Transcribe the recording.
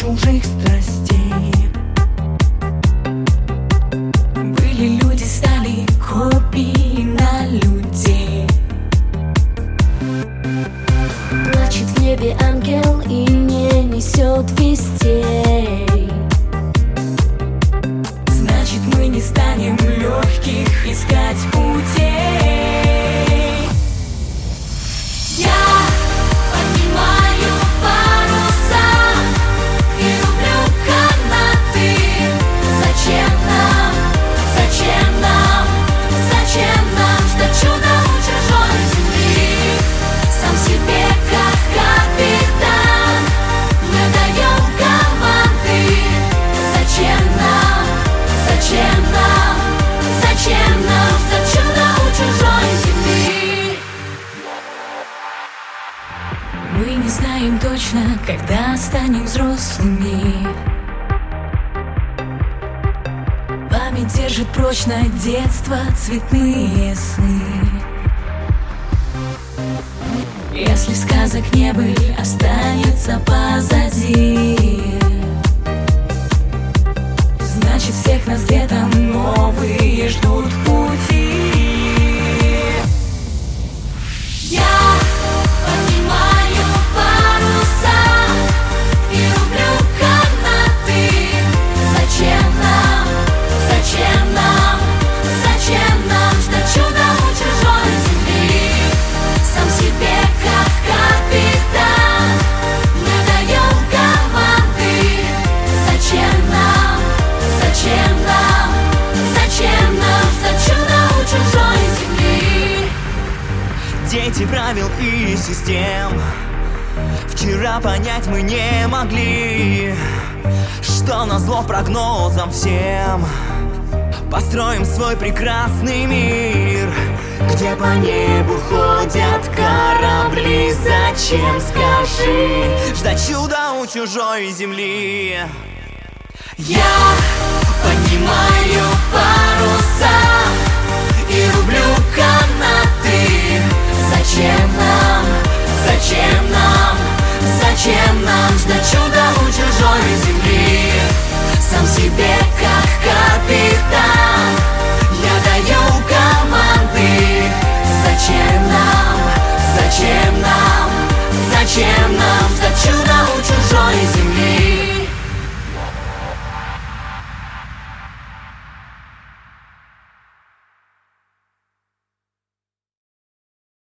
чужих страстей. Были люди, стали копии на людей. Плачет в небе ангел и не несет вестей. Значит, мы не станем легких искать путей. Я поднимаю паруса и рублю канаты. Зачем нам ждать чуда у чужой земли? Сам себе как капитан мы даем команды. Зачем нам ждать чуда у чужой земли? Мы не знаем точно, когда станем взрослыми. Память держит прочно детство, цветные сны. Если сказок не были, останется позади. Значит, всех нас где-то новые ждут пути. Я поднимаю паруса и рублю канаты. Зачем нам ждать чуда у чужой земли? Сам себе как капитан мы даем команды. Зачем нам ждать чуда у чужой земли? Дети правил и систем вчера понять мы не могли, что назло прогнозам всем построим свой прекрасный мир, где по небу ходят корабли. Зачем, скажи, ждать чуда у чужой земли? Я поднимаю паруса и рублю канаты. Зачем нам ждать чуда у чужой земли? Сам себе